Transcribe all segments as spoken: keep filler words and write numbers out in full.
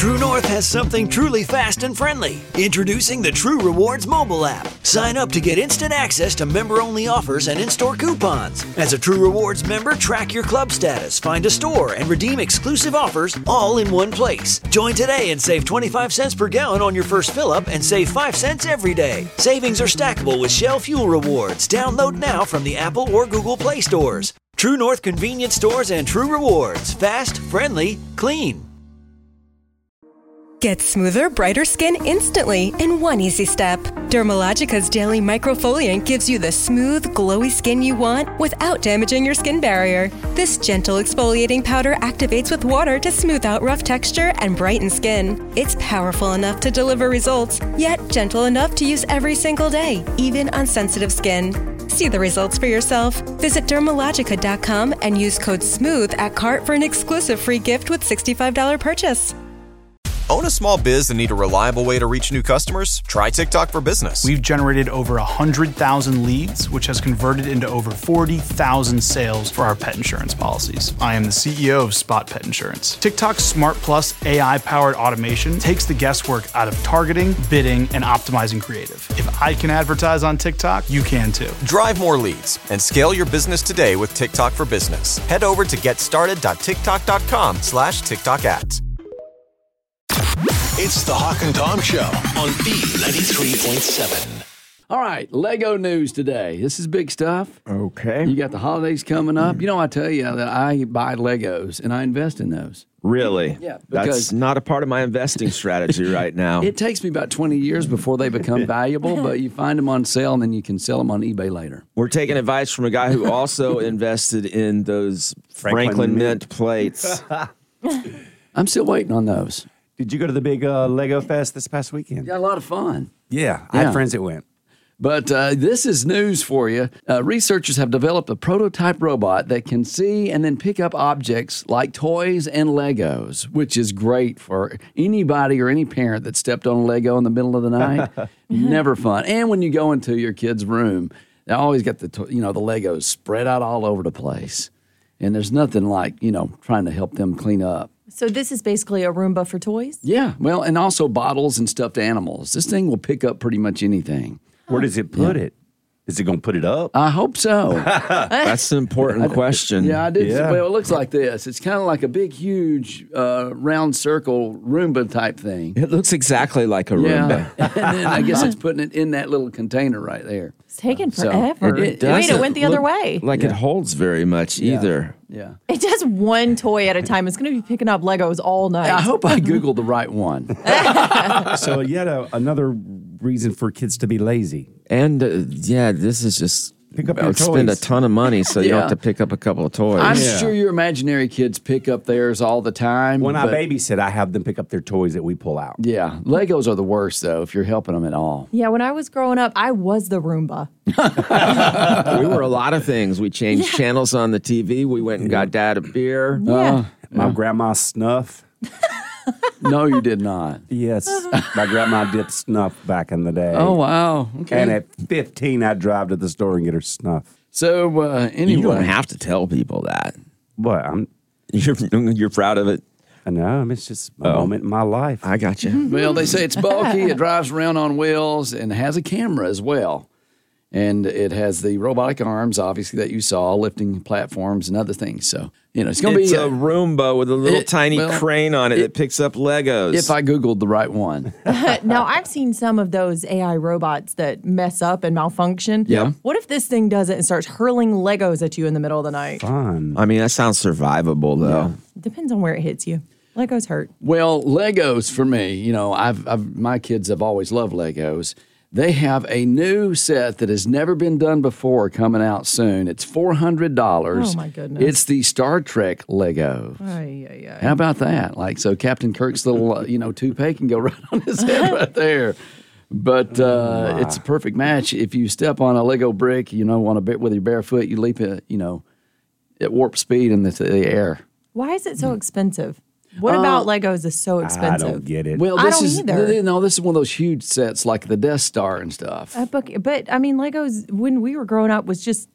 True North has something truly fast and friendly. Introducing the True Rewards mobile app. Sign up to get instant access to member-only offers and in-store coupons. As a True Rewards member, track your club status, find a store, and redeem exclusive offers all in one place. Join today and save twenty-five cents per gallon on your first fill-up and save five cents every day. Savings are stackable with Shell Fuel Rewards. Download now from the Apple or Google Play stores. True North Convenience Stores and True Rewards. Fast, friendly, clean. Get smoother, brighter skin instantly in one easy step. Dermalogica's Daily Microfoliant gives you the smooth, glowy skin you want without damaging your skin barrier. This gentle exfoliating powder activates with water to smooth out rough texture and brighten skin. It's powerful enough to deliver results, yet gentle enough to use every single day, even on sensitive skin. See the results for yourself. Visit Dermalogica dot com and use code SMOOTH at cart for an exclusive free gift with sixty-five dollars purchase. Own a small biz and need a reliable way to reach new customers? Try TikTok for Business. We've generated over one hundred thousand leads, which has converted into over forty thousand sales for our pet insurance policies. I am the C E O of Spot Pet Insurance. TikTok's Smart Plus A I-powered automation takes the guesswork out of targeting, bidding, and optimizing creative. If I can advertise on TikTok, you can too. Drive more leads and scale your business today with TikTok for Business. Head over to getstarted.tiktok.com slash TikTok ads. It's the Hawk and Tom Show on B ninety-three point seven. All right, Lego news today. This is big stuff. Okay. You got the holidays coming up. You know, I tell you that I buy Legos and I invest in those. Really? Yeah. That's not a part of my investing strategy right now. It takes me about twenty years before they become valuable, but you find them on sale and then you can sell them on eBay later. We're taking advice from a guy who also invested in those Franklin, Franklin Mint plates. I'm still waiting on those. Did you go to the big uh, Lego Fest this past weekend? Yeah, a lot of fun. Yeah, I Yeah. had friends that went. But uh, this is news for you. Uh, researchers have developed a prototype robot that can see and then pick up objects like toys and Legos, which is great for anybody or any parent that stepped on a Lego in the middle of the night. Never fun. And when you go into your kid's room, they always got the to- you know the Legos spread out all over the place, and there's nothing like you know trying to help them clean up. So this is basically a Roomba for toys? Yeah, well, and also bottles and stuffed animals. This thing will pick up pretty much anything. Where does it put Yeah. it? Is it going to put it up? I hope so. That's an important question. Yeah, I did. Yeah. Well, it looks like this. It's kind of like a big, huge, uh, round circle Roomba type thing. It looks exactly like a Roomba. Yeah, and then I guess it's putting it in that little container right there. It's taken So, forever. it- it Wait, it doesn't went the other look way. Like it holds very much either. Yeah. It does one toy at a time. It's going to be picking up Legos all night. I hope I Googled the right one. So yet a, another reason for kids to be lazy. And uh, yeah, this is just Pick up I your would spend a toys. ton of money so you don't Yeah. have to pick up a couple of toys. I'm Yeah. sure your imaginary kids pick up theirs all the time. When I but- babysit, I have them pick up their toys that we pull out. Yeah, Legos are the worst, though, if you're helping them at all. Yeah, when I was growing up, I was the Roomba. We were a lot of things. We changed channels on the T V. We went and got Dad a beer. Yeah. My grandma's snuff. No, you did not. Yes, my grandma did snuff back in the day. Oh, wow. Okay. And at fifteen, I'd drive to the store and get her snuff. so, uh, anyway. You don't have to tell people that. What? I'm. You're you're proud of it. I know. It's just a moment in my life. I got you. Well, they say it's bulky, it drives around on wheels, and has a camera as well. And it has the robotic arms, obviously, that you saw, lifting platforms and other things. So, you know, it's going to It's be a Roomba with a little it- tiny well, crane on it, it- that picks up Legos. if I Googled the right one. Now, I've seen some of those A I robots that mess up and malfunction. Yeah. What if this thing does it and starts hurling Legos at you in the middle of the night? Fun. I mean, that sounds survivable, though. Depends on where it hits you. Legos hurt. Well, Legos for me, you know, I've, I've my kids have always loved Legos. They have a new set that has never been done before coming out soon. It's four hundred dollars. Oh, my goodness. It's the Star Trek Lego. Ay, ay, ay. How about that? Like, so Captain Kirk's little, uh, you know, toupee can go right on his head right there. But uh, it's a perfect match. If you step on a Lego brick, you know, on a bit with your bare foot, you leap it, you know, at warp speed in the, the air. Why is it so expensive? What about Legos is so I expensive? don't get it. Well, I this don't is either. you know, this is one of those huge sets like the Death Star and stuff. Uh, but, but I mean, Legos when we were growing up was just like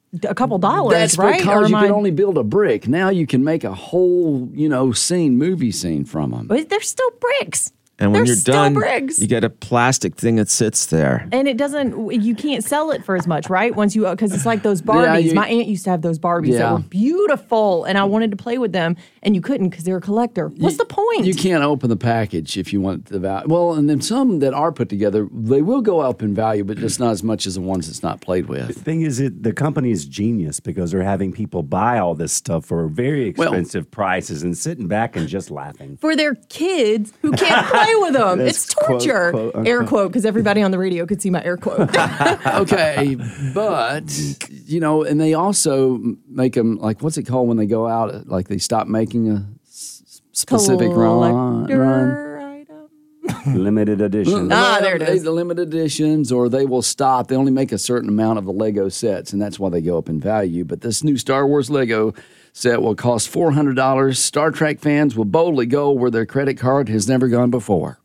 a couple dollars, That's right? because Or you am can I- only build a brick. Now you can make a whole, you know, scene, movie scene from them. But they're still bricks. And when They're you're still done, bricks. you get a plastic thing that sits there. And it doesn't, you can't sell it for as much, right? Once you, because it's like those Barbies. you- My aunt used to have those Barbies Yeah. that were beautiful, and I wanted to play with them, and you couldn't because they're a collector. What's the point? You can't open the package if you want the value. Well, and then some that are put together, they will go up in value, but just not as much as the ones that's not played The with. thing is, it the company is genius because they're having people buy all this stuff for very Well- expensive prices and sitting back and just laughing. For their kids who can't play with them. That's It's quote, torture. quote, unquote. air quote, because everybody on the radio could see my air quote. Okay, but you know, and they also make them like what's it called when they go out? Like they stop making a s- specific run. Collector run. item. Limited edition. Ah, there it They- is. The limited editions, or they will stop. They only make a certain amount of the Lego sets, and that's why they go up in value. But this new Star Wars Lego set will cost four hundred dollars. Star Trek fans will boldly go where their credit card has never gone before.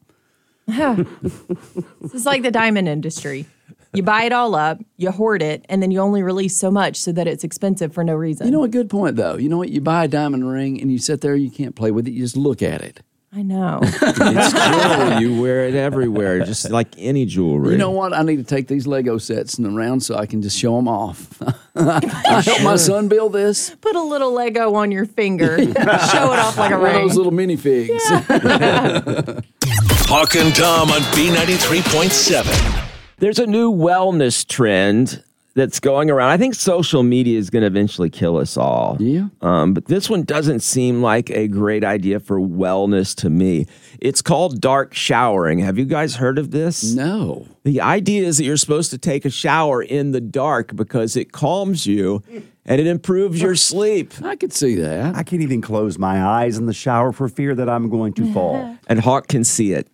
This is like the diamond industry. You buy it all up, you hoard it, and then you only release so much so that it's expensive for no reason. You know, a good point, though. You know what? You buy a diamond ring, and you sit there, you can't play with it. You just look at it. I know. It's cool. You wear it everywhere, just like any jewelry. You know what? I need to take these Lego sets and around so I can just show them off. I helped my son build this. Put a little Lego on your finger. Show it off like a One of ring. those little minifigs. Hawk and Tom on B ninety-three point seven. There's a new wellness trend that's going around. I think social media is going to eventually kill us all. Yeah. Um, but this one doesn't seem like a great idea for wellness to me. It's called dark showering. Have you guys heard of this? No. The idea is that you're supposed to take a shower in the dark because it calms you and it improves your sleep. I could see that. I can't even close my eyes in the shower for fear that I'm going to fall. And Hawk can see it.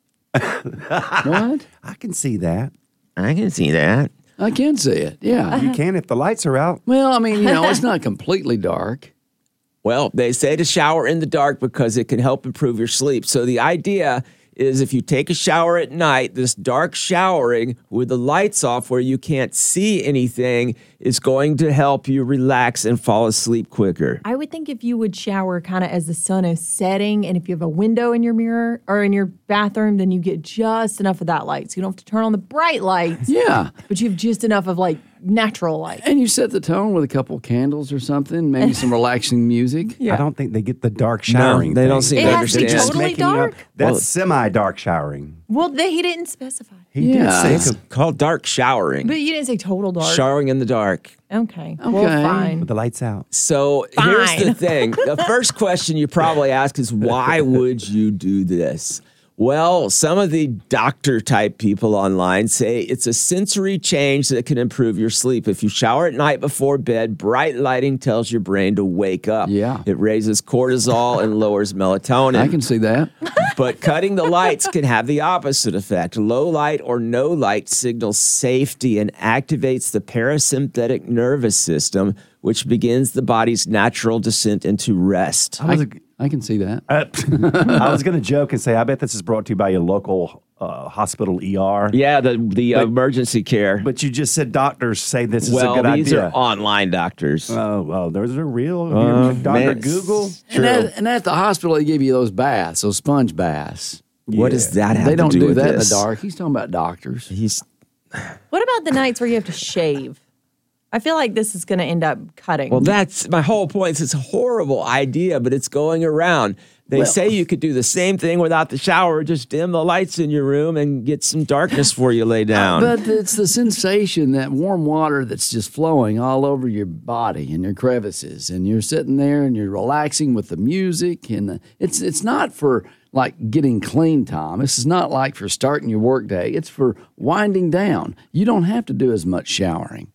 What? I can see that. I can see that. I can see it. Yeah. You can if the lights are out. Well, I mean, you know, it's not completely dark. Well, they say to shower in the dark because it can help improve your sleep. So the idea is if you take a shower at night, this dark showering with the lights off where you can't see anything is going to help you relax and fall asleep quicker. I would think if you would shower kind of as the sun is setting, and if you have a window in your mirror or in your bathroom, then you get just enough of that light. So you don't have to turn on the bright lights, Yeah. but you have just enough of like natural light. And you set the tone with a couple candles or something, maybe some relaxing music. I don't think they get the dark showering. they thing. don't seem It to has to be understand. Just totally making up- dark? That's Well- semi-dark showering. Well, they, he didn't specify. He Yeah. did say It's called dark showering. But you didn't say total dark. Showering in the dark. Okay. Okay. Well, fine. with the lights out. So here's the Fine. thing. The first question you probably ask is, why would you do this? Well, some of the doctor type people online say it's a sensory change that can improve your sleep. If you shower at night before bed, bright lighting tells your brain to wake up. Yeah. It raises cortisol and lowers melatonin. I can see that. But cutting the lights can have the opposite effect. Low light or no light signals safety and activates the parasympathetic nervous system, which begins the body's natural descent into rest. I was, I, I can see that. uh, I was going to joke and say, I bet this is brought to you by your local uh, hospital E R. Yeah, the the But- emergency care. But you just said doctors say this is well, a good these idea. are online doctors. Oh, well, there's a real Uh, Doctor man, Google. And at, and at the hospital, they give you those baths, those sponge baths. What does that have They to don't do, do with that this? in the dark. He's talking about doctors. He's What about the nights where you have to shave? I feel like this is going to end up cutting. well. That's my whole point. It's a horrible idea, but it's going around. They Well- say you could do the same thing without the shower. Just dim the lights in your room and get some darkness before you lay down. But it's the sensation, that warm water that's just flowing all over your body and your crevices, and you're sitting there and you're relaxing with the music, and the, it's it's not for like getting clean, Tom. This is not like for starting your workday. It's for winding down. You don't have to do as much showering.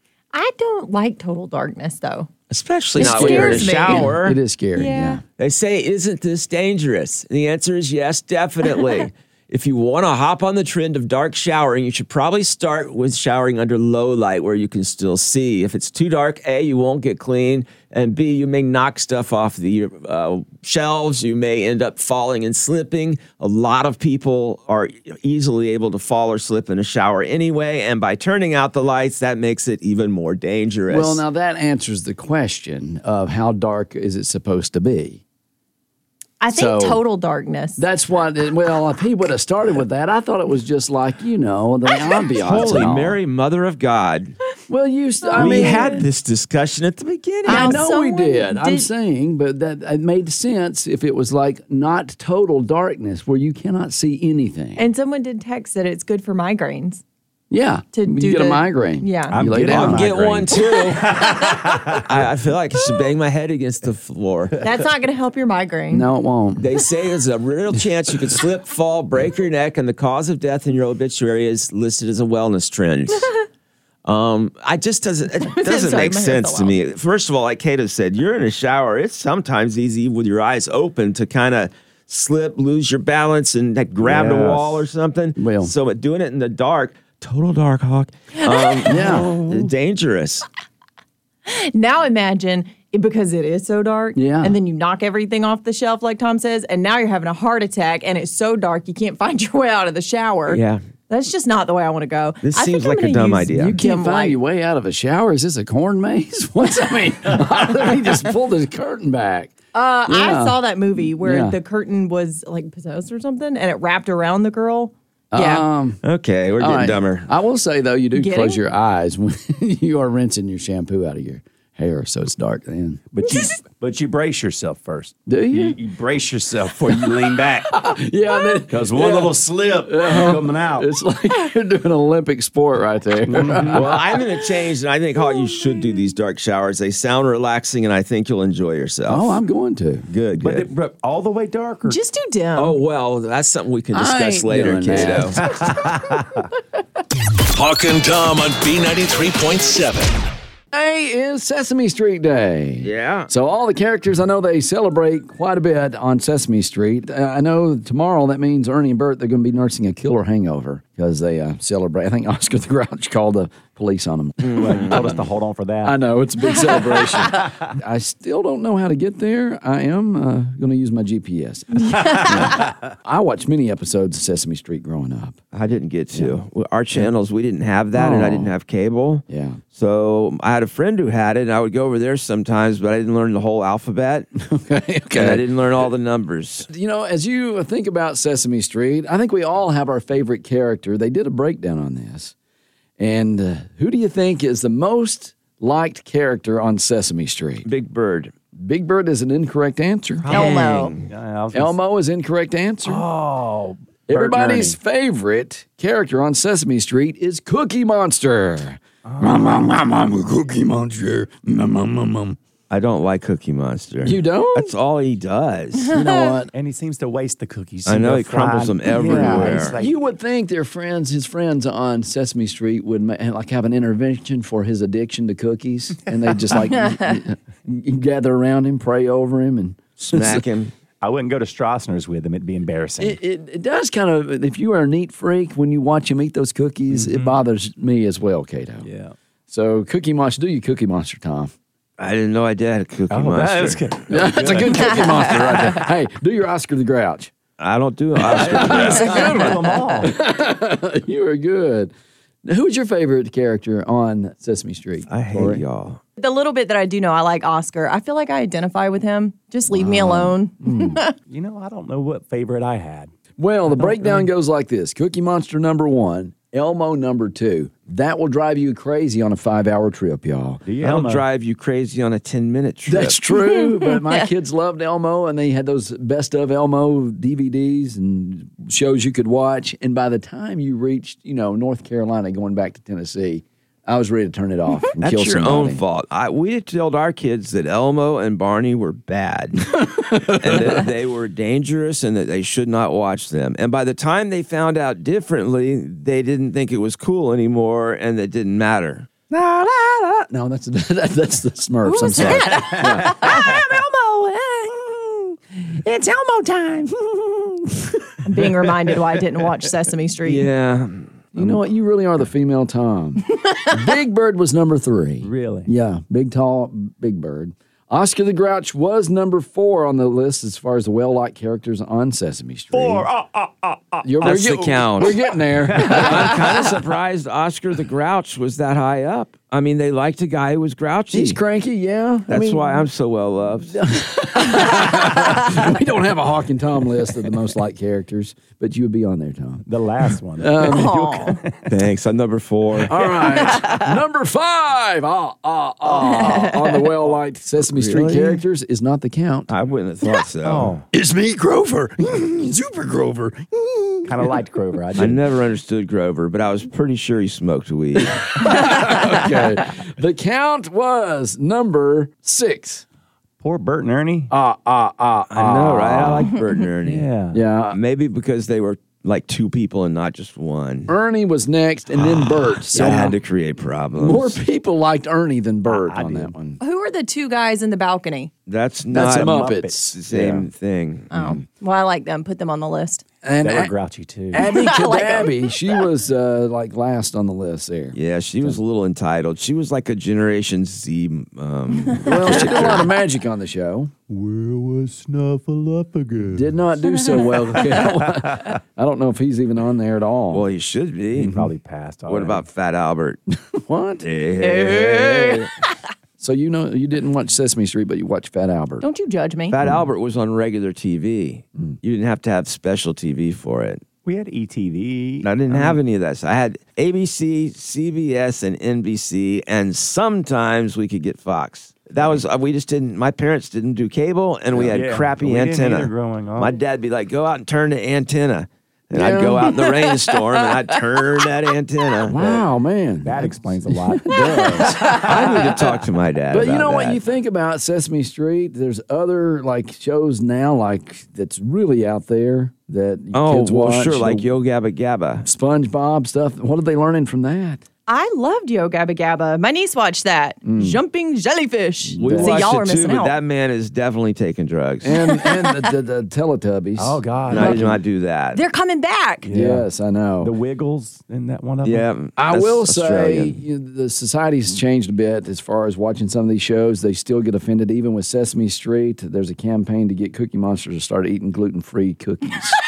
I don't like total darkness, though. Especially It not when you're in a scares me. shower. It is scary. Yeah. Yeah. They say, isn't this dangerous? And the answer is yes, definitely. if you want to hop on the trend of dark showering, you should probably start with showering under low light where you can still see. If it's too dark, A, you won't get clean, and B, you may knock stuff off the uh, shelves. You may end up falling and slipping. A lot of people are easily able to fall or slip in a shower anyway, and by turning out the lights, that makes it even more dangerous. Well, now that answers the question of how dark is it supposed to be? I think So- total darkness. That's what, well, if he would have started with that, I thought it was just like, you know, the ambiance. Holy and all. Mary, Mother of God. Well, you, st- I we mean, had this discussion at the beginning. I Now, know we someone did. I'm did- saying, but that it made sense if it was like not total darkness where you cannot see anything. And someone did text that it's good for migraines. yeah, to you do get a the- migraine. yeah. you I'm lay getting down. a I'll get migraine. one too. I, I feel like I should bang my head against the floor. That's not going to help your migraine. No, it won't. They say there's a real chance you could slip, fall, break your neck, and the cause of death in your obituary is listed as a wellness trend. Um, I just doesn't it doesn't Sorry, make my hair sense fell to me. First of all, like Kato said, you're in a shower. It's sometimes easy with your eyes open to kind of slip, lose your balance, and like, grab the Yes. wall or something. Well. so doing it in the dark, total dark hawk, um, Yeah. dangerous. Now imagine it, because it is so dark. Yeah. And then you knock everything off the shelf, like Tom says, and now you're having a heart attack, and it's so dark you can't find your way out of the shower. Yeah. That's just not the way I want to go. This I seems think I'm like a gonna dumb use idea. You dim can't find light. your way out of a shower. Is this a corn maze? What's I mean? Let me just pull the curtain back. Uh, Yeah. I saw that movie where Yeah. the curtain was like possessed or something, and it wrapped around the girl. Yeah. Um, Okay, we're all getting right. dumber. I will say though, you do Getting? close your eyes when you are rinsing your shampoo out of your hair, so it's dark then. But you, but you brace yourself first. Do you? You, you brace yourself before you lean back. Yeah, and then- Because one yeah. little slip coming out. It's like you're doing an Olympic sport right there. Well, I'm going to change, and I think, Hawk, you should do these dark showers. They sound relaxing, and I think you'll enjoy yourself. Oh, I'm going to. good, But, good. it, but all the way dark? Or? Just do dim. oh, well, that's something we can I discuss ain't later, doing Kato. Hawk and Tom on B ninety-three point seven. Today is Sesame Street Day. Yeah. So all the characters, I know they celebrate quite a bit on Sesame Street. Uh, I know tomorrow that means Ernie and Bert, they're going to be nursing a killer hangover because they uh, celebrate. I think Oscar the Grouch called the police on them. Well, you told us to hold on for that. I know, it's a big celebration. I still don't know how to get there. I am uh, going to use my G P S. Yeah. I watched many episodes of Sesame Street growing up. I didn't get to. Well, Our channels, we didn't have that, and I didn't Oh. have cable. Yeah. So I had a friend who had it, and I would go over there sometimes, but I didn't learn the whole alphabet, Okay, okay. and I didn't learn all the numbers. You know, as you think about Sesame Street, I think we all have our favorite character. They did a breakdown on this. And uh, who do you think is the most liked character on Sesame Street? Big Bird. Big Bird is an incorrect answer. Elmo. Yeah, I was gonna Elmo is incorrect answer. say- Oh. Bert and Everybody's Ernie. favorite character on Sesame Street is Cookie Monster. Mom, mom, mom, mom, a Cookie Monster. Mom, mom, mom, mom. I don't like Cookie Monster. You don't? That's all he does. You know what? And he seems to waste the cookies. I know, They're he crumbles fried. them everywhere. Yeah, it's like- You would think their friends, his friends on Sesame Street, would ma- like have an intervention for his addiction to cookies, and they just like g- g- gather around him, pray over him, and Smack him. I wouldn't go to Strassner's with him. It'd be embarrassing. It, it, it does kind of. If you are a neat freak, when you watch him eat those cookies, it bothers me as well, Cato. yeah. So, Cookie Monster, do you Cookie Monster, Tom? I didn't know I did a Cookie Oh, Monster. that's good. Yeah, that's a good Cookie Monster right there. Hey, do your Oscar the Grouch. I don't do Oscar. That's a good them all. You are good. Now, who's your favorite character on Sesame Street? I hate Lori? y'all. The little bit that I do know, I like Oscar. I feel like I identify with him. Just leave me alone. You know, I don't know what favorite I had. Well, the breakdown goes like this. Cookie Monster number one, Elmo number two. That will drive you crazy on a five-hour trip, y'all. Do you, That'll Elmo? drive you crazy on a ten-minute trip. That's true, but my kids loved Elmo, and they had those best of Elmo D V Ds and shows you could watch. And by the time you reached, you know, North Carolina going back to Tennessee, I was ready to turn it off and That's kill your somebody. own fault. I, we told our kids that Elmo and Barney were bad and that they were dangerous and that they should not watch them. And by the time they found out differently, they didn't think it was cool anymore and it didn't matter. La, la, la. No, that's that, that's the Smurfs. I'm sorry. Yeah. I'm Elmo. It's Elmo time. I'm being reminded why I didn't watch Sesame Street. Yeah. You know what? You really are the female Tom. Big Bird was number three. Really? Yeah, big, tall, Big Bird. Oscar the Grouch was number four on the list as far as the well-liked characters on Sesame Street. Four. Uh, uh, uh, uh. You're, That's we're the count. We're getting there. I'm kind of surprised Oscar the Grouch was that high up. I mean, they liked a guy who was grouchy. He's cranky, yeah. I That's mean, why I'm so well loved. we don't have a Hawk and Tom list of the most liked characters, but you would be on there, Tom. The last one. Aw. Thanks. I'm number four. All right. Number five ah, ah, ah, on the well-liked Sesame Street Really? characters is not the count. I wouldn't have thought so. Oh, It's me, Grover. Super Grover. kind of liked Grover. I I did. never understood Grover, but I was pretty sure he smoked weed. Okay. The count was number six. Poor Bert and Ernie. Ah, ah, ah, I know, right? I like Bert and Ernie. yeah. Yeah. Maybe because they were like two people and not just one. Ernie was next, and then Bert. So I had to create problems. more people liked Ernie than Bert I- I on did. that one. Who are the two guys in the balcony? That's That's not the the Muppets. same thing. Oh, well, I like them. Put them on the list. And They were A- grouchy too. Abby I like 'em. Cadabby, she was uh, like last on the list there. Yeah, she was a little entitled. She was like a Generation Z. Um, Well, she did a lot of magic on the show. Where was Snuffleupagus? Did not do so well. I don't know if he's even on there at all. well, he should be. He probably passed. What already. about Fat Albert? What? Hey. So you know you didn't watch Sesame Street, but you watched Fat Albert. Don't you judge me. Fat Albert was on regular T V. Mm. You didn't have to have special T V for it. We had E T V. I didn't have any of that. So I had A B C, C B S, and N B C, and sometimes we could get Fox. That was uh, we just didn't. My parents didn't do cable, and we had Yeah, crappy we didn't antenna. either growing up. My dad'd be like, "Go out and turn the antenna," and I'd Yeah. go out in the rainstorm and I'd turn that antenna. Wow, man. That explains a lot. I need to talk to my dad. But you about know what? that. You think about Sesame Street. There's other like shows now, like that's really out there that Oh, kids well, watch. sure, like The Yo Gabba Gabba. SpongeBob stuff. What are they learning from that? I loved Yo Gabba Gabba. My niece watched that. Jumping jellyfish. We See, watched y'all are it too, missing but out. that man is definitely taking drugs. And and the, the, the Teletubbies. Oh God. And I did not do that. They're coming back. Yes, I know. The Wiggles in that one of them. Yeah, I that's will say Australian. you know, the society's changed a bit as far as watching some of these shows. They still get offended, even with Sesame Street. There's a campaign to get Cookie Monster to start eating gluten-free cookies.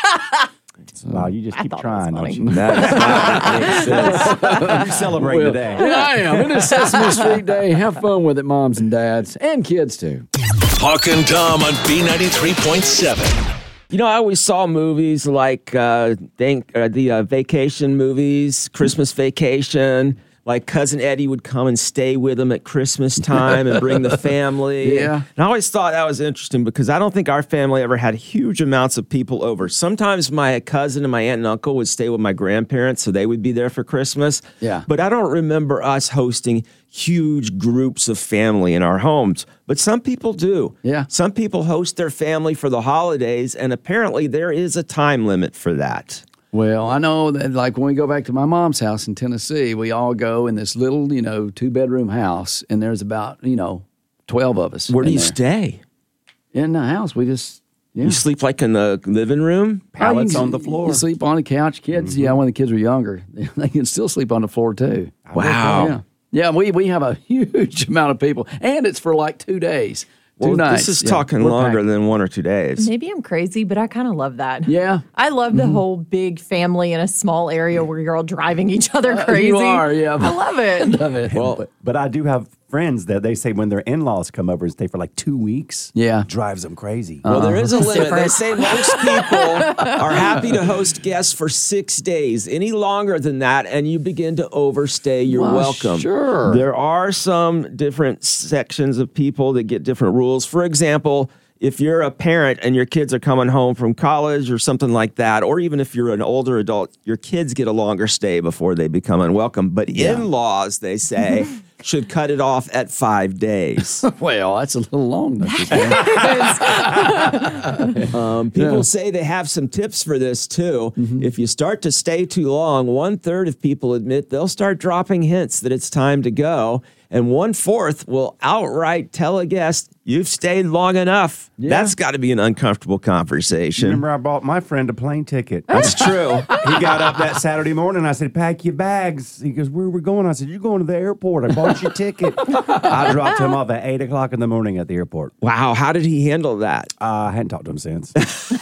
Wow, you just I keep thought it was trying, don't funny. you? That's not makes sense. You celebrate Well, today. yeah, I am. It is Sesame Street Day. Have fun with it, moms and dads, and kids too. Hawk and Tom on B ninety-three point seven. You know, I always saw movies like uh, thank, uh, the uh, vacation movies, Christmas Vacation. Like Cousin Eddie would come and stay with him at Christmas time and bring the family. Yeah. And I always thought that was interesting because I don't think our family ever had huge amounts of people over. Sometimes my cousin and my aunt and uncle would stay with my grandparents, so they would be there for Christmas. Yeah. But I don't remember us hosting huge groups of family in our homes. But some people do. Yeah. Some people host their family for the holidays, and apparently there is a time limit for that. Well, I know that, like, when we go back to my mom's house in Tennessee, we all go in this little, you know, two-bedroom house, and there's about, you know, twelve of us. Where do in you there. stay? In the house. We just, yeah. You sleep like in the living room? Pallets Oh, you- on the floor. You sleep on the couch. Kids, yeah, when the kids were younger, they can still sleep on the floor, too. Wow. Yeah. Yeah, we, we have a huge amount of people, and it's for like two days. Two Well, nights. this is Yeah, talking we're longer packed. than one or two days. Maybe I'm crazy, but I kind of love that. Yeah. I love the whole big family in a small area where you're all driving each other crazy. You are, yeah. I love it. Love it. Well, but, but I do have friends that they say when their in-laws come over and stay for like two weeks, Yeah. drives them crazy. Well, there is a limit. They different. say most people are happy to host guests for six days. Any longer than that, and you begin to overstay, you're Well, welcome. sure. There are some different sections of people that get different rules. For example, if you're a parent and your kids are coming home from college or something like that, or even if you're an older adult, your kids get a longer stay before they become unwelcome. But in-laws, they say, should cut it off at five days. Well, that's a little long, don't you think? Um, people say they have some tips for this too. If you start to stay too long, one third of people admit they'll start dropping hints that it's time to go. and one-fourth will outright tell a guest, you've stayed long enough. Yeah. That's got to be an uncomfortable conversation. Remember, I bought my friend a plane ticket. That's true. He got up that Saturday morning. I said, pack your bags. He goes, where are we going? I said, you're going to the airport. I bought your ticket. I dropped him off at eight o'clock in the morning at the airport. Wow, how did he handle that? Uh, I hadn't talked to him since. So,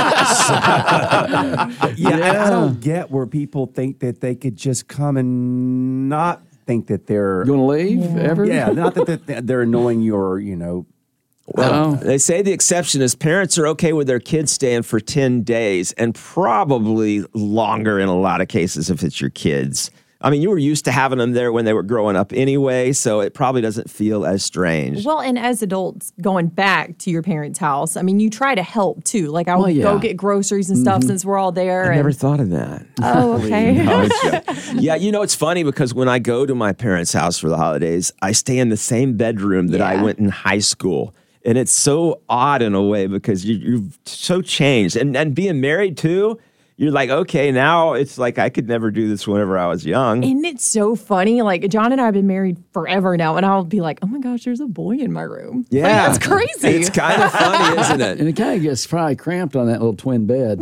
yeah, and I don't get where people think that they could just come and not think that they're... You want to leave ever? Yeah, not that they're, they're annoying you or, you know... Well, they say the exception is parents are okay with their kids staying for ten days and probably longer in a lot of cases if it's your kids. I mean, you were used to having them there when they were growing up anyway, so it probably doesn't feel as strange. Well, and as adults going back to your parents' house, I mean, you try to help too. Like I would Well, yeah. go get groceries and stuff Mhm. since we're all there. I and, never thought of that. Oh, okay. No, it's- yeah, you know, it's funny because when I go to my parents' house for the holidays, I stay in the same bedroom that I Yeah. went in high school. And it's so odd in a way because you, you've so changed. And, and being married too, you're like, okay, now it's like I could never do this whenever I was young. Isn't it so funny? Like John and I have been married forever now, and I'll be like, "Oh my gosh, there's a boy in my room." Yeah, like, that's crazy. It's kind of funny, isn't it? And it kind of gets probably cramped on that little twin bed.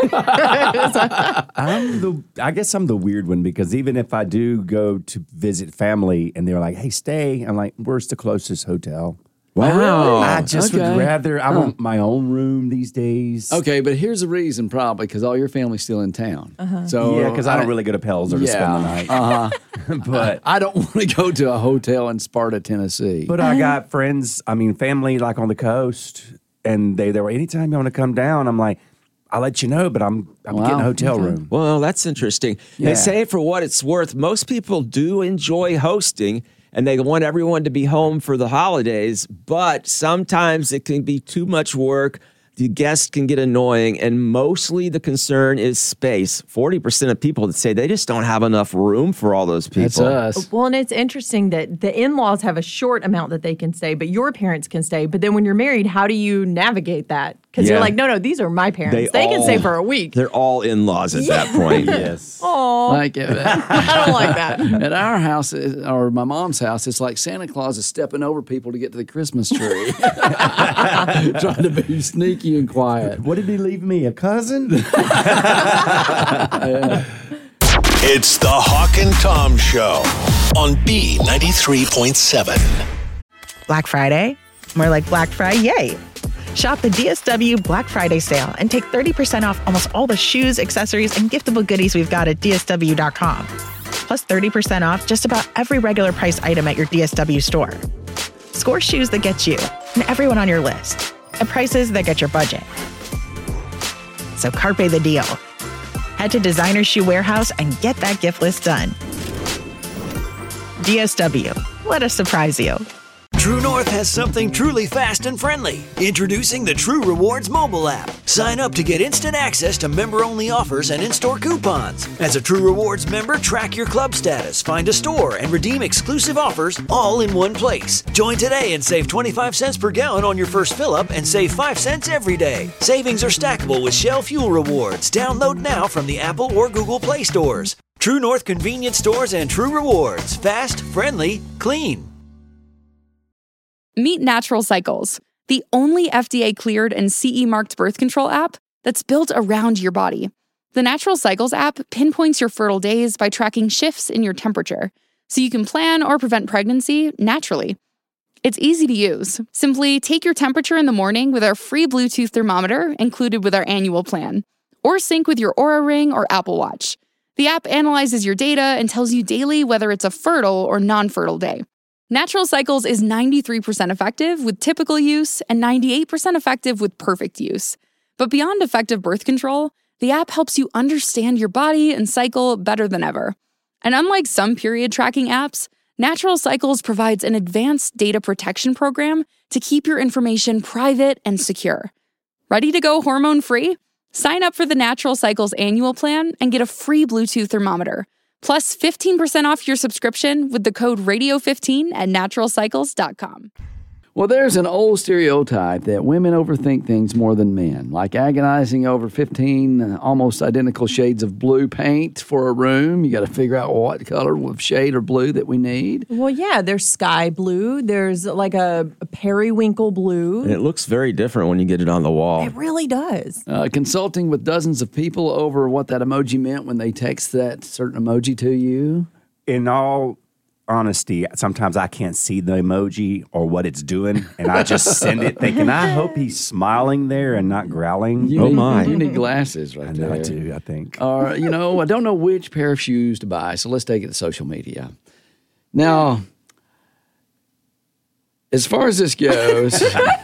I'm the, I guess I'm the weird one because even if I do go to visit family and they're like, hey, stay, I'm like, where's the closest hotel? Wow. I just Okay. would rather, I Huh. want my own room these days. Okay, but here's the reason probably because all your family's still in town. Uh-huh. So Yeah, because I don't really go to Pell's or to spend the night. Uh-huh. But I don't want to go to a hotel in Sparta, Tennessee. but I got friends, I mean, family like on the coast, and they, they were, anytime you want to come down, I'm like, I'll let you know, but I'm I'm Wow. getting a hotel Okay. room. Well, that's interesting. Yeah. They say for what it's worth, most people do enjoy hosting and they want everyone to be home for the holidays, but sometimes it can be too much work. The guests can get annoying, and mostly the concern is space. forty percent of people that say they just don't have enough room for all those people. That's us. Well, and it's interesting that the in-laws have a short amount that they can stay, but your parents can stay. But then when you're married, how do you navigate that? Because Yeah. you're like, no, no, these are my parents. They, can all- stay for a week. They're all in-laws at that point. Yes. Oh, Like uh, I don't like that. at our house uh, or my mom's house, it's like Santa Claus is stepping over people to get to the Christmas tree, trying to be sneaky and quiet. What did he leave me? A cousin? It's the Hawk and Tom Show on B ninety-three point seven. Black Friday? More like Black Friday, yay! Shop the D S W Black Friday sale and take thirty percent off almost all the shoes, accessories, and giftable goodies we've got at D S W dot com. Plus thirty percent off just about every regular price item at your D S W store. Score shoes that get you and everyone on your list at prices that get your budget. So carpe the deal. Head to Designer Shoe Warehouse and get that gift list done. D S W. Let us surprise you. True North has something truly fast and friendly. Introducing the True Rewards mobile app. Sign up to get instant access to member-only offers and in-store coupons. As a True Rewards member, track your club status, find a store, and redeem exclusive offers all in one place. Join today and save twenty-five cents per gallon on your first fill-up and save five cents every day. Savings are stackable with Shell Fuel Rewards. Download now from the Apple or Google Play stores. True North convenience stores and True Rewards. Fast, friendly, clean. Meet Natural Cycles, the only F D A-cleared and C E-marked birth control app that's built around your body. The Natural Cycles app pinpoints your fertile days by tracking shifts in your temperature, so you can plan or prevent pregnancy naturally. It's easy to use. Simply take your temperature in the morning with our free Bluetooth thermometer included with our annual plan, or sync with your Oura Ring or Apple Watch. The app analyzes your data and tells you daily whether it's a fertile or non-fertile day. Natural Cycles is ninety-three percent effective with typical use and ninety-eight percent effective with perfect use. But beyond effective birth control, the app helps you understand your body and cycle better than ever. And unlike some period tracking apps, Natural Cycles provides an advanced data protection program to keep your information private and secure. Ready to go hormone-free? Sign up for the Natural Cycles annual plan and get a free Bluetooth thermometer. Plus fifteen percent off your subscription with the code radio fifteen at natural cycles dot com. Well, there's an old stereotype that women overthink things more than men, like agonizing over fifteen almost identical shades of blue paint for a room. You got to figure out what color of shade or blue that we need. Well, yeah, there's sky blue. There's like a, a periwinkle blue. And it looks very different when you get it on the wall. It really does. Uh, consulting with dozens of people over what that emoji meant when they text that certain emoji to you. In all honesty, sometimes I can't see the emoji or what it's doing, and I just send it thinking, I hope he's smiling there and not growling. You oh need, my! You need glasses right I there. know I do. I think. Or you know, I don't know which pair of shoes to buy, so let's take it to social media. Now, as far as this goes,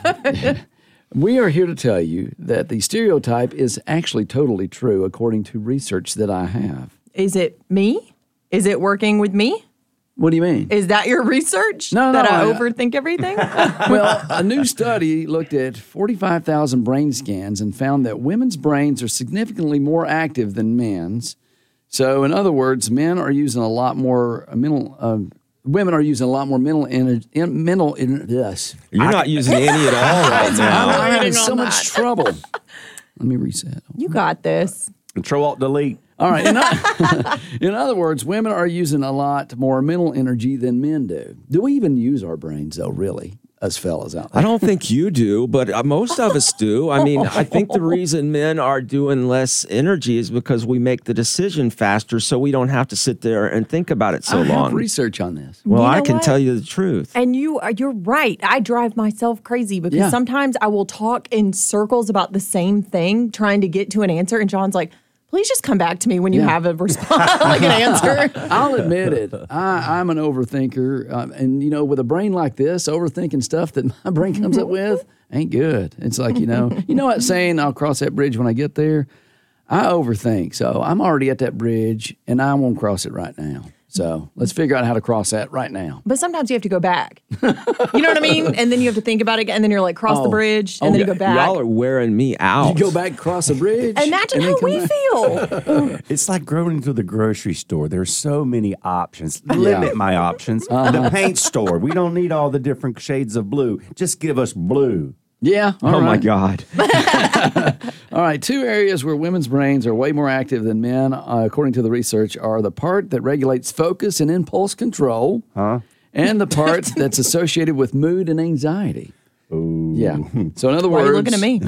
we are here to tell you that the stereotype is actually totally true, according to research that I have. Is it me? Is it working with me? What do you mean? Is that your research? No, no, that I I- overthink everything? Well, a new study looked at forty-five thousand brain scans and found that women's brains are significantly more active than men's. So, in other words, men are using a lot more uh, mental. Uh, women are using a lot more mental energy. In, mental. In, yes, You're not using any at all right I'm, now. I'm having Waiting on so much that. trouble. Let me reset. You got this. Control Alt Delete. All right. In, o- in other words, women are using a lot more mental energy than men do. Do we even use our brains, though, really, us fellas out there? I don't think you do, but uh, most of us do. I mean, I think the reason men are doing less energy is because we make the decision faster, so we don't have to sit there and think about it so I long. have research on this. Well, You know I can what? tell you the truth. And you are you're right. I drive myself crazy because Yeah. sometimes I will talk in circles about the same thing, trying to get to an answer, and John's like, please just come back to me when you Yeah. have a response, like an answer. I'll admit it. I, I'm an overthinker. Um, and, you know, with a brain like this, overthinking stuff that my brain comes up with ain't good. It's like, you know, you know what saying, I'll cross that bridge when I get there? I overthink. So I'm already at that bridge, and I won't cross it right now. So let's figure out how to cross that right now. But sometimes you have to go back. You know what I mean? And then you have to think about it, and then you're like, cross the Oh. bridge, and then you go back. Y'all are wearing me out. You go back, cross a bridge. Imagine and then how come we back. feel. It's like going into the grocery store. There's so many options. Limit my options. The paint store. We don't need all the different shades of blue. Just give us blue. Yeah. all Oh, my right. God. All right, two areas where women's brains are way more active than men, uh, according to the research, are the part that regulates focus and impulse control, Huh? and the part that's associated with mood and anxiety. Ooh. Yeah. So, in other Why are words, you looking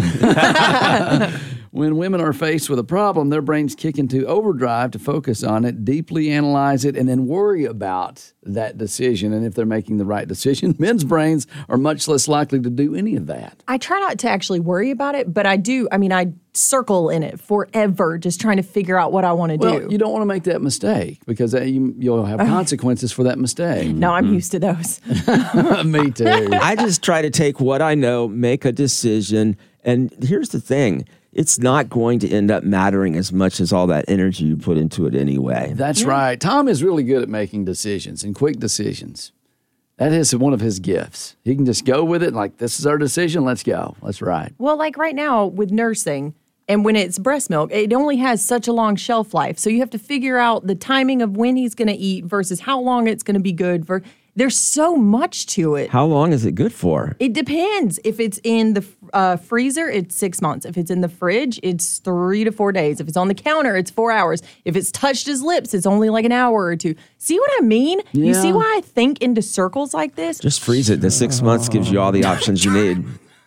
at me? when women are faced with a problem, their brains kick into overdrive to focus on it, deeply analyze it, and then worry about that decision. And if they're making the right decision, men's brains are much less likely to do any of that. I try not to actually worry about it, but I do. I mean, I circle in it forever, just trying to figure out what I want to Well, do. you don't want to make that mistake because that, you, you'll have consequences for that mistake. no, I'm used to those. Me too. I just try to take what I know, make a decision. And here's the thing. It's not going to end up mattering as much as all that energy you put into it anyway. That's right. Tom is really good at making decisions and quick decisions. That is one of his gifts. He can just go with it like, this is our decision. Let's go. Let's ride. Well, like right now with nursing, and when it's breast milk, it only has such a long shelf life. So you have to figure out the timing of when he's going to eat versus how long it's going to be good for. There's so much to it. How long is it good for? It depends. If it's in the uh, freezer, it's six months. If it's in the fridge, it's three to four days. If it's on the counter, it's four hours. If it's touched his lips, it's only like an hour or two. See what I mean? You see Yeah. why I think into circles like this? Just freeze it. The six months gives you all the options you need.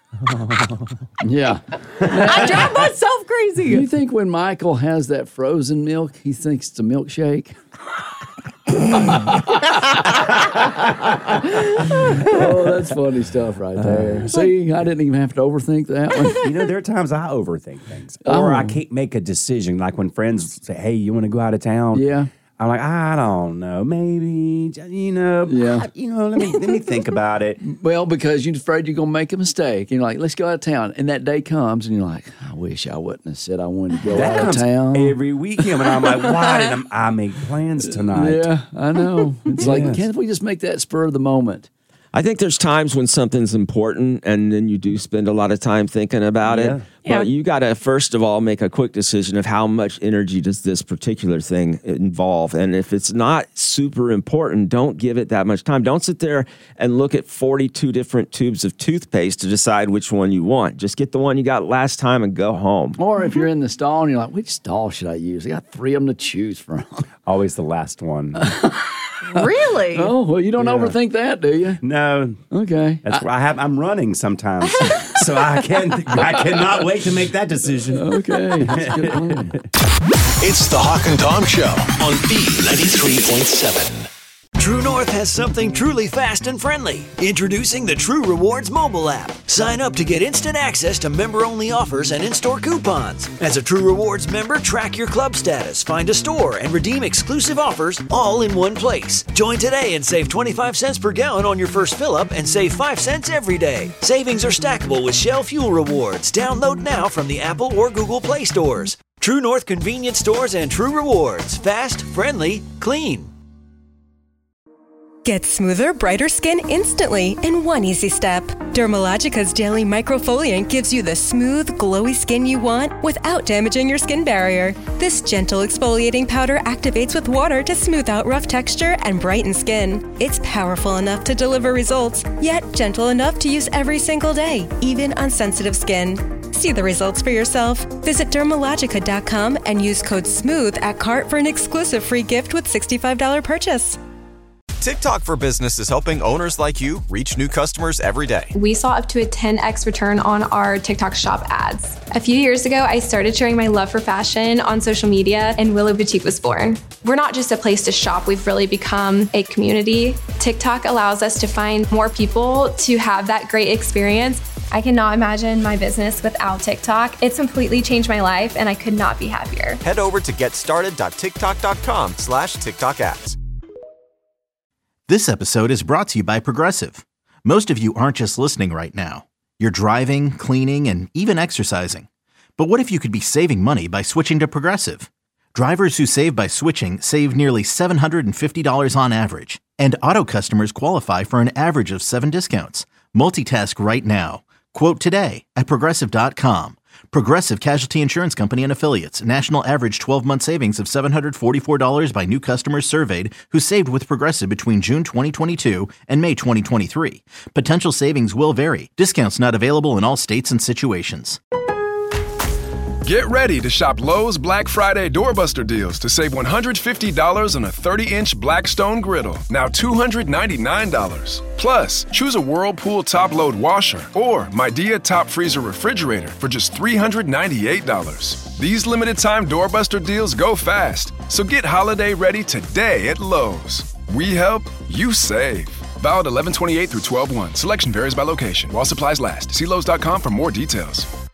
Yeah. I drive myself crazy. Do you think when Michael has that frozen milk, he thinks it's a milkshake? Oh, that's funny stuff right there. See, I didn't even have to overthink that one. You know, there are times I overthink things, or Oh. I can't make a decision. Like when friends say, "Hey, you want to go out of town?" Yeah. I'm like, I don't know, maybe, you know, Yeah. I- you know, let me let me think about it. Well, because you're afraid you're going to make a mistake. You're like, let's go out of town. And that day comes, and you're like, I wish I wouldn't have said I wanted to go That out of comes town. every weekend, and I'm like, why did I make plans tonight? Yeah, I know. It's like, Yes. can't we just make that spur of the moment? I think there's times when something's important and then you do spend a lot of time thinking about Yeah. it. Yeah. But you got to, first of all, make a quick decision of how much energy does this particular thing involve. And if it's not super important, don't give it that much time. Don't sit there and look at forty-two different tubes of toothpaste to decide which one you want. Just get the one you got last time and go home. Or if you're in the stall and you're like, which stall should I use? I got three of them to choose from. Always the last one. Really? Oh, well, you don't Yeah. overthink that, do you? No. Okay. That's why I have. I'm running sometimes, so I can. I cannot wait to make that decision. Okay. That's a good plan. It's the Hawk and Tom Show on B ninety-three point seven. True North has something truly fast and friendly. Introducing the True Rewards mobile app. Sign up to get instant access to member-only offers and in-store coupons. As a True Rewards member, track your club status, find a store, and redeem exclusive offers all in one place. Join today and save twenty-five cents per gallon on your first fill-up and save five cents every day. Savings are stackable with Shell Fuel Rewards. Download now from the Apple or Google Play stores. True North convenience stores and True Rewards. Fast, friendly, clean. Get smoother, brighter skin instantly in one easy step. Dermalogica's Daily Microfoliant gives you the smooth, glowy skin you want without damaging your skin barrier. This gentle exfoliating powder activates with water to smooth out rough texture and brighten skin. It's powerful enough to deliver results, yet gentle enough to use every single day, even on sensitive skin. See the results for yourself. Visit dermalogica dot com and use code SMOOTH at cart for an exclusive free gift with sixty-five dollars purchase. TikTok for Business is helping owners like you reach new customers every day. We saw up to a ten x return on our TikTok shop ads. A few years ago, I started sharing my love for fashion on social media, and Willow Boutique was born. We're not just a place to shop, we've really become a community. TikTok allows us to find more people to have that great experience. I cannot imagine my business without TikTok. It's completely changed my life, and I could not be happier. Head over to getstarted.tiktok.com slash TikTok ads. This episode is brought to you by Progressive. Most of you aren't just listening right now. You're driving, cleaning, and even exercising. But what if you could be saving money by switching to Progressive? Drivers who save by switching save nearly seven hundred fifty dollars on average. And auto customers qualify for an average of seven discounts. Multitask right now. Quote today at Progressive dot com. Progressive Casualty Insurance Company and Affiliates. National average twelve-month savings of seven hundred forty-four dollars by new customers surveyed who saved with Progressive between June twenty twenty-two and May twenty twenty-three. Potential savings will vary. Discounts not available in all states and situations. Get ready to shop Lowe's Black Friday Doorbuster deals to save one hundred fifty dollars on a thirty-inch Blackstone griddle, now two hundred ninety-nine dollars. Plus, choose a Whirlpool top-load washer or Midea top freezer refrigerator for just three hundred ninety-eight dollars. These limited-time Doorbuster deals go fast, so get holiday ready today at Lowe's. We help, you save. Valid eleven twenty-eight through twelve one. Selection varies by location. While supplies last. See Lowe's dot com for more details.